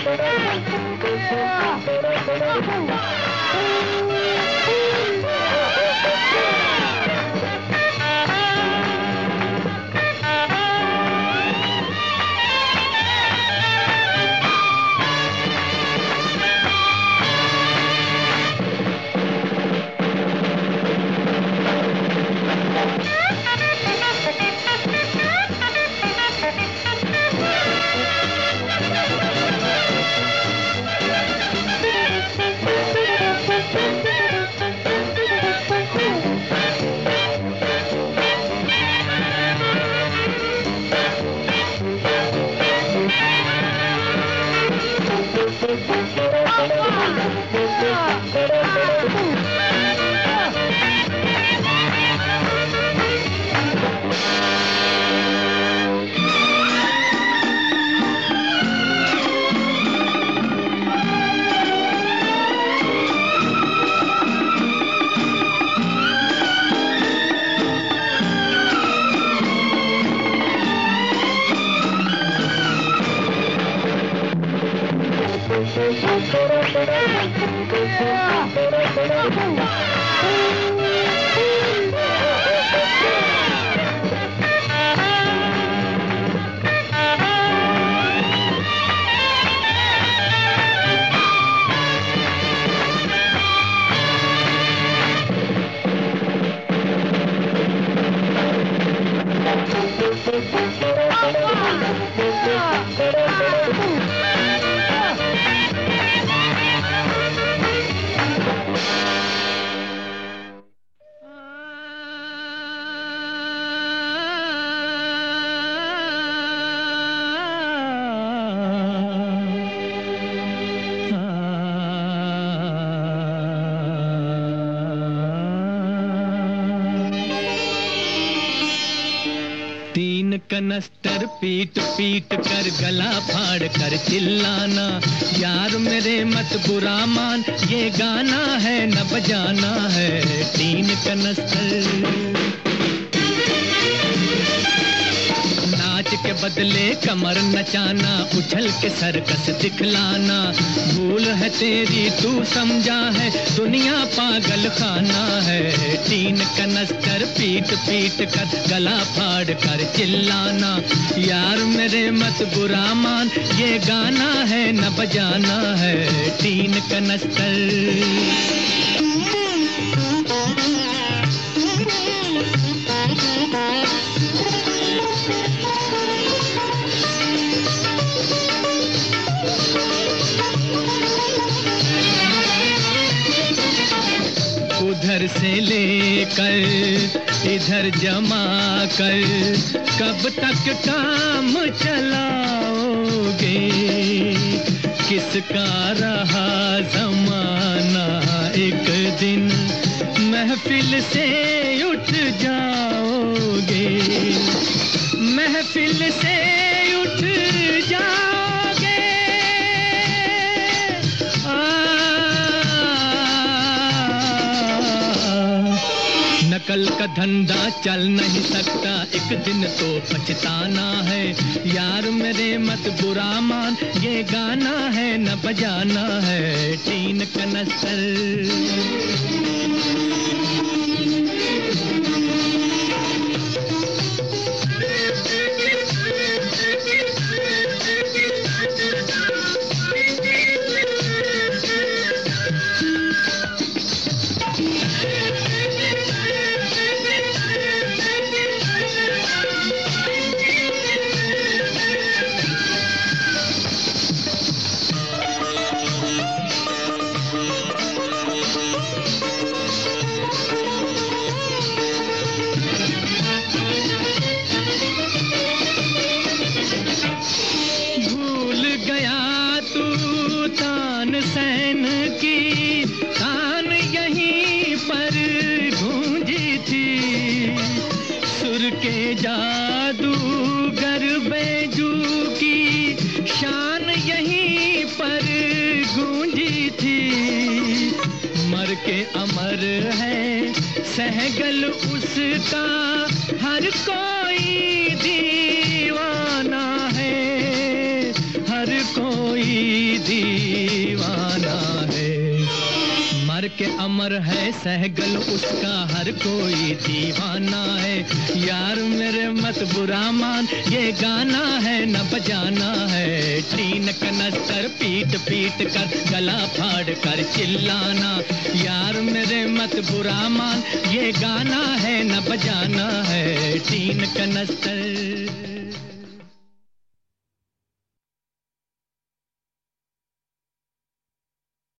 कनस्तर पीट पीट कर गला फाड़ कर चिल्लाना, यार मेरे मत बुरा मान, ये गाना है न बजाना है। तीन कनस्तर नाच के बदले कमर नचाना, उछल के सर्कस दिखलाना, भूल है तेरी तू समझा है, दुनिया पागल खाना है। तीन कनस्तर पीट पीट कर गला फाड़ कर चिल्लाना, यार मेरे मत बुरा मान, ये गाना है न बजाना है। तीन कनस्तर उधर से लेकर इधर जमा कर, कब तक काम चलाओगे, किसका रहा जमाना, एक दिन महफिल से उठ जाओगे, महफिल से उठ जाओगे। नकल का धंधा चल नहीं सकता, एक दिन तो पछताना है, यार मेरे मत बुरा मान, ये गाना है न बजाना है। तीन कनस्तर तानसेन की तान यहीं पर गूंजी थी, सुर के जादूगर बैजू की शान यहीं पर गूंजी थी। मर के अमर है सहगल उसका, हर कोई दीवाना है, हर कोई के अमर है सहगल उसका हर कोई दीवाना है। यार मेरे मत बुरा मान ये गाना है न बजाना है। तीन कनस्तर पीट पीट कर गला फाड़ कर चिल्लाना। यार मेरे मत बुरा मान ये गाना है न बजाना है। तीन कनस्तर